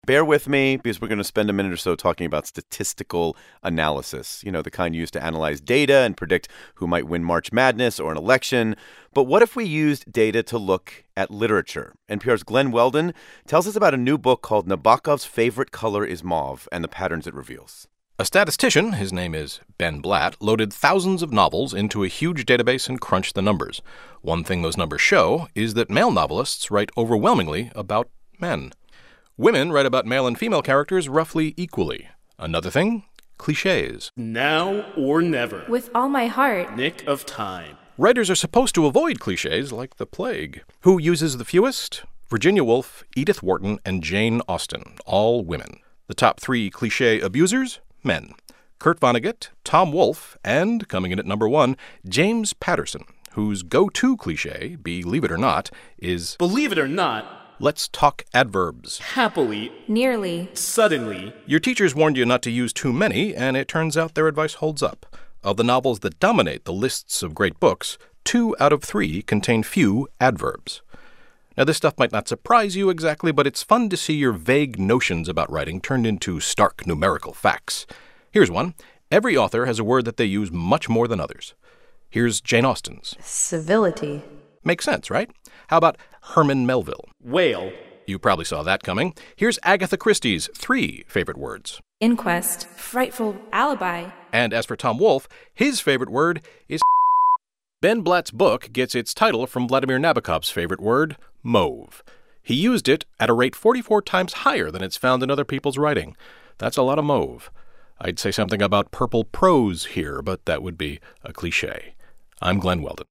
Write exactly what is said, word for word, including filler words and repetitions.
Bear with me because we're going to spend a minute or so talking about statistical analysis, you know, the kind used to analyze data and predict who might win March Madness or an election. But what if we used data to look at literature? N P R's Glenn Weldon tells us about a new book called Nabokov's Favorite Color is Mauve and the patterns it reveals. A statistician, his name is Ben Blatt, loaded thousands of novels into a huge database and crunched the numbers. One thing those numbers show is that male novelists write overwhelmingly about men. Women write about male and female characters roughly equally. Another thing, cliches. Now or never. With all my heart. Nick of time. Writers are supposed to avoid cliches like the plague. Who uses the fewest? Virginia Woolf, Edith Wharton, and Jane Austen, all women. The top three cliche abusers? Men. Kurt Vonnegut, Tom Wolfe, and, coming in at number one, James Patterson, whose go-to cliche, believe it or not, is... Believe it or not... Let's talk adverbs. Happily. Nearly. Suddenly. Your teachers warned you not to use too many, and it turns out their advice holds up. Of the novels that dominate the lists of great books, two out of three contain few adverbs. Now, this stuff might not surprise you exactly, but it's fun to see your vague notions about writing turned into stark numerical facts. Here's one. Every author has a word that they use much more than others. Here's Jane Austen's. Civility. Makes sense, right? How about Herman Melville? Whale. You probably saw that coming. Here's Agatha Christie's three favorite words. Inquest. Frightful alibi. And as for Tom Wolfe, his favorite word is Ben Blatt's book gets its title from Vladimir Nabokov's favorite word, mauve. He used it at a rate forty-four times higher than it's found in other people's writing. That's a lot of mauve. I'd say something about purple prose here, but that would be a cliche. I'm Glenn Weldon.